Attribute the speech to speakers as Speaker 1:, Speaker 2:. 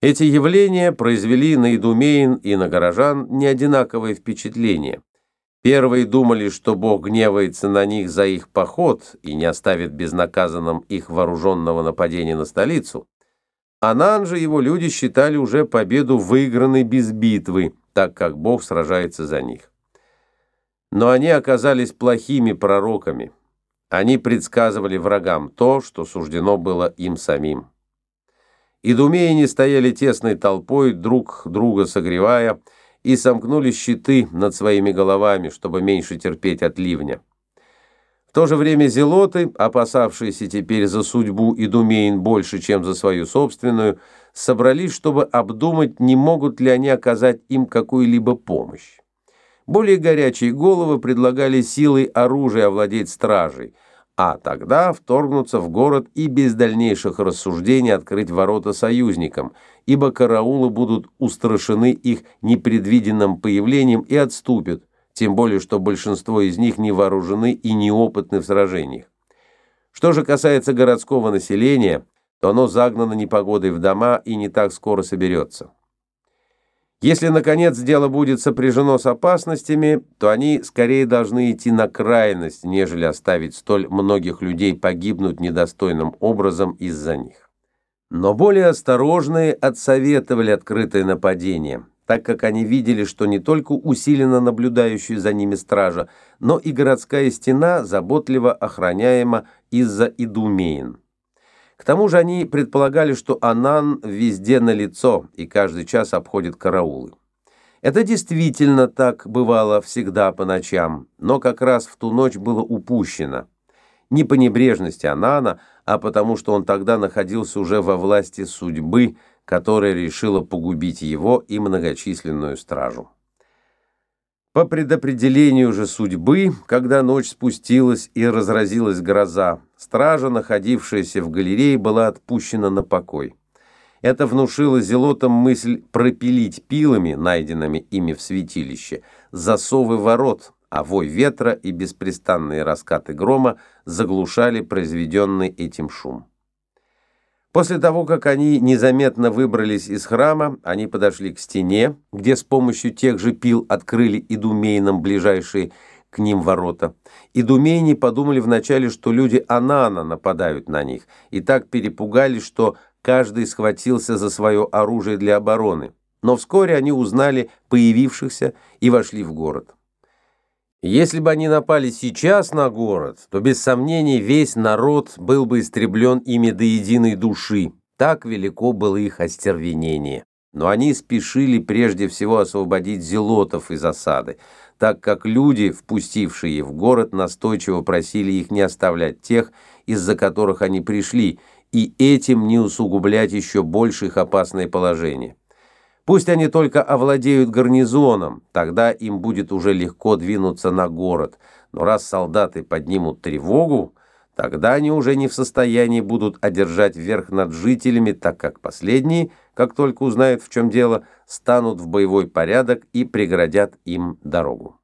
Speaker 1: Эти явления произвели на идумеян и на горожан неодинаковое впечатление. Первые думали, что Бог гневается на них за их поход и не оставит безнаказанным их вооруженного нападения на столицу. Анан же его люди считали уже победу выигранной без битвы, так как Бог сражается за них. Но они оказались плохими пророками. Они предсказывали врагам то, что суждено было им самим. Идумеяне стояли тесной толпой, друг друга согревая, и сомкнули щиты над своими головами, чтобы меньше терпеть от ливня. В то же время зелоты, опасавшиеся теперь за судьбу идумеян больше, чем за свою собственную, собрались, чтобы обдумать, не могут ли они оказать им какую-либо помощь. Более горячие головы предлагали силой оружия овладеть стражей, а тогда вторгнуться в город и без дальнейших рассуждений открыть ворота союзникам, ибо караулы будут устрашены их непредвиденным появлением и отступят, тем более что большинство из них не вооружены и неопытны в сражениях. Что же касается городского населения, то оно загнано непогодой в дома и не так скоро соберется. Если, наконец, дело будет сопряжено с опасностями, то они скорее должны идти на крайность, нежели оставить столь многих людей погибнуть недостойным образом из-за них. Но более осторожные отсоветовали открытое нападение, так как они видели, что не только усиленно наблюдающая за ними стража, но и городская стена заботливо охраняема из-за идумеян. К тому же они предполагали, что Анан везде налицо и каждый час обходит караулы. Это действительно так бывало всегда по ночам, но как раз в ту ночь было упущено. Не по небрежности Анана, а потому что он тогда находился уже во власти судьбы, которая решила погубить его и многочисленную стражу. По предопределению же судьбы, когда ночь спустилась и разразилась гроза, стража, находившаяся в галерее, была отпущена на покой. Это внушило зелотам мысль пропилить пилами, найденными ими в святилище, засовы ворот, а вой ветра и беспрестанные раскаты грома заглушали произведенный этим шум. После того, как они незаметно выбрались из храма, они подошли к стене, где с помощью тех же пил открыли идумеянам ближайшие к ним ворота. Идумеяне подумали вначале, что люди Анана нападают на них, и так перепугались, что каждый схватился за свое оружие для обороны. Но вскоре они узнали появившихся и вошли в город. Если бы они напали сейчас на город, то без сомнений весь народ был бы истреблен ими до единой души. Так велико было их остервенение. Но они спешили прежде всего освободить зелотов из осады, так как люди, впустившие в город, настойчиво просили их не оставлять тех, из-за которых они пришли, и этим не усугублять еще больше их опасное положение. Пусть они только овладеют гарнизоном, тогда им будет уже легко двинуться на город. Но раз солдаты поднимут тревогу, тогда они уже не в состоянии будут одержать верх над жителями, так как последние, как только узнают, в чем дело, станут в боевой порядок и преградят им дорогу.